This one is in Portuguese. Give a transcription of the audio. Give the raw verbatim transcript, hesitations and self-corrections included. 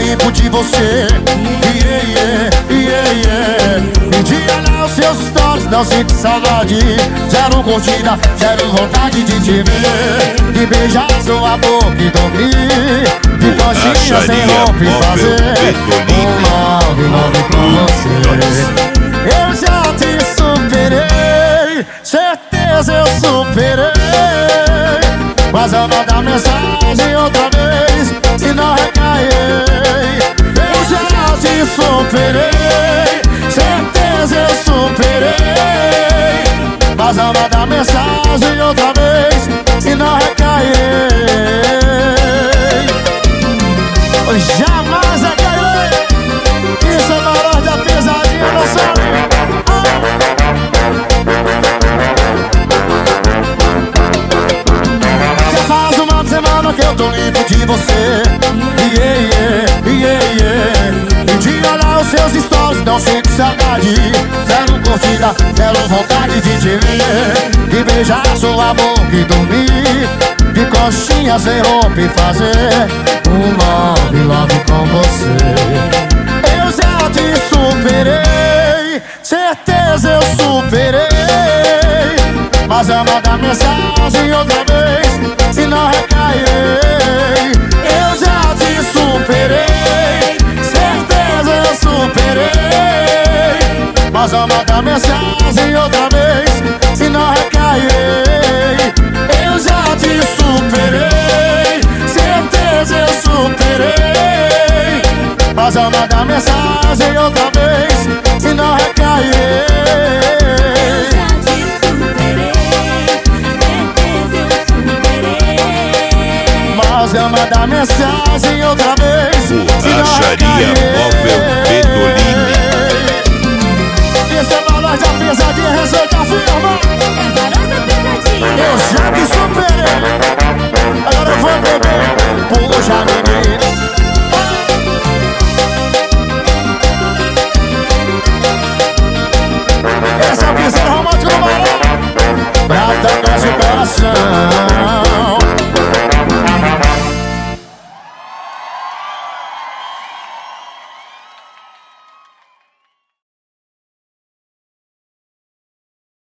limpo de você. Yeah, yeah, yeah, yeah. E de olhar os seus stories não sinto saudade. Zero curtida, zero vontade de te ver, de beijar sua boca e dormir, de coxinha sem roupa e fazer um love, love com você. Eu já te superei, certeza eu superei, mas eu mandar mensagem outra vez se não recair. Eu já te superei, certeza eu superei, mas eu mandar mensagem outra vez se não recair. Jamais recairei. Isso é maior da pesadinha, não sabe? Já faz uma semana que eu tô limpo de você. Yeah, yeah, yeah, yeah. E de olhar os seus stories não sinto saudade. Zero curtida, zero vontade de te ver, de beijar sua boca e dormir, de coxinha sem roupa e fazer um love, love com você. Eu já te superei, certeza eu superei, mas eu mandar mensagem outra vez se não recair. Eu já te superei, certeza eu superei, mas eu mandar mensagem outra vez se não recair. Eu já te superei, certeza eu superei, mas eu mandar mensagem outra vez se não recair. Mas eu mandar mensagem outra vez. Borracharia Móvel Pedolini. Esse é valor da pesadinha, receita firma. É valor da pesadinha. Eu já te superei, agora eu vou beber. Puxa